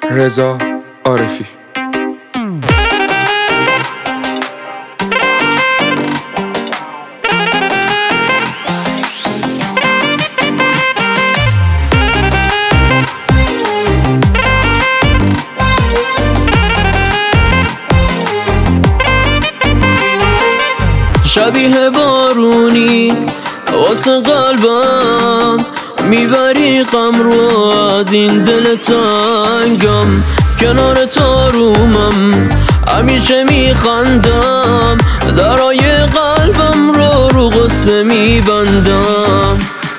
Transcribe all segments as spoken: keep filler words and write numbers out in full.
رضا عارفی. شبیه بارونی واسه قلبم میبری غم رو از این دل تنگم، کنار تارومم همیشه میخندم، درای قلبم رو رو قصه میبندم.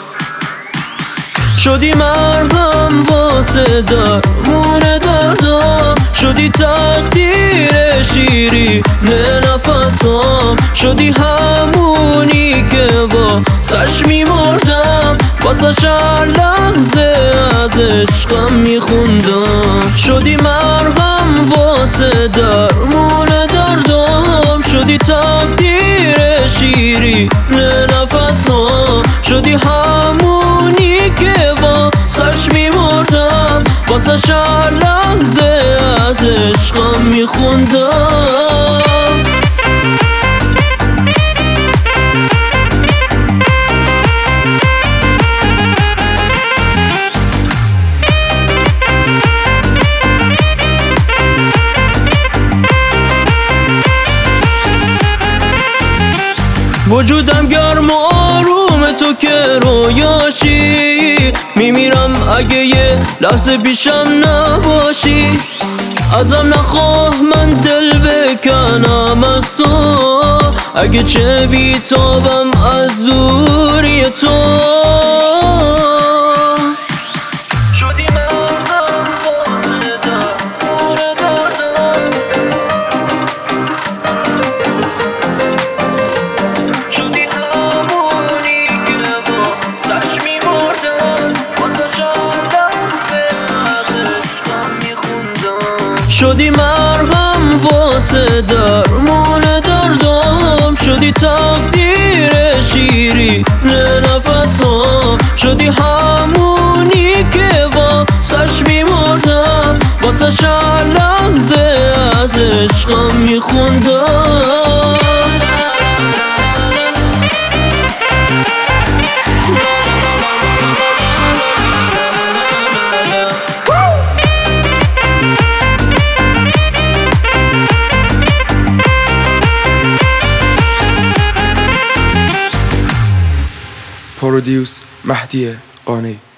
شدی مرهم واسه درمون دردم، شدی تقدیر شیری نه نفسام، شدی همونی که با سش میمردم، واسه هر لحظه از عشقم میخوندم. شدی مرهم واسه درمون دردم، شدی تقدیر شیری نه نفسام، شدی همونی که با سش میمردم، واسه هر لحظه از عشقم میخوندم. وجودم گرم و آروم تو که رویاشی، میمیرم اگه یه لحظه پیشم نباشی. ازم نخواه من دل بکنم از تو، اگه چه بیتابم از دوری تو. شدی مرهم واسه درمون دردم، شدی تقدیر شیری نه نفسام، شدی همونی که با سش میمردم، واسه هر لحظه از عشقم میخوندم. پرودیوس مهدی قانی.